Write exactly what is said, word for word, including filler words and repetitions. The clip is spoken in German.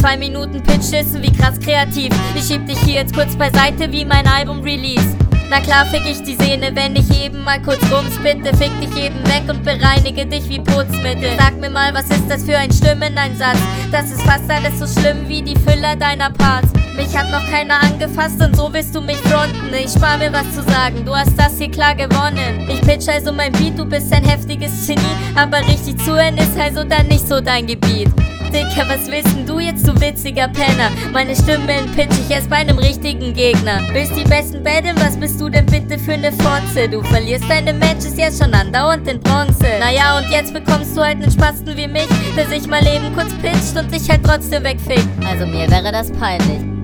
zwei Minuten Pitch-Dissen wie krass kreativ. Ich schieb dich hier jetzt kurz beiseite wie mein Album-Release. Na klar fick ich die Sehne, wenn ich eben mal kurz rumspitte. Fick dich eben weg und bereinige dich wie Putzmittel. Sag mir mal, was ist das für ein Stimmeneinsatz? Das ist fast alles so schlimm wie die Füller deiner Parts. Mich hat noch keiner angefasst und so willst du mich fronten. Ich spar mir was zu sagen, du hast das hier klar gewonnen. Ich pitch also mein Beat, du bist ein heftiges Genie. Aber richtig zuhören ist also dann nicht so dein Gebiet. Dicker, was willst denn du jetzt, du witziger Penner? Meine Stimmen pitch ich erst bei einem richtigen Gegner. Willst die besten battlen, was bist du denn bitte für ne Fotze? Du verlierst deine Matches jetzt schon andauernd in Bronze. Naja, und jetzt bekommst du halt nen Spasten wie mich, der sich mal eben kurz pitcht und dich halt trotzdem wegfickt. Also mir wäre das peinlich.